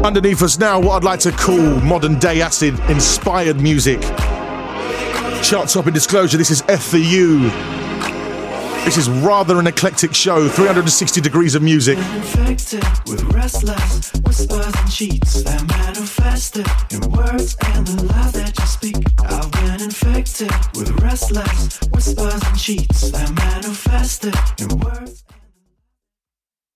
Underneath us now, what I'd like to call modern day acid inspired music. Chart topping Disclosure, this is F for You. This is rather an eclectic show, 360 degrees of music. Infected with restless whispers and cheats that manifested in words and the lies that you speak. I've been infected with restless whispers and cheats that manifested in words.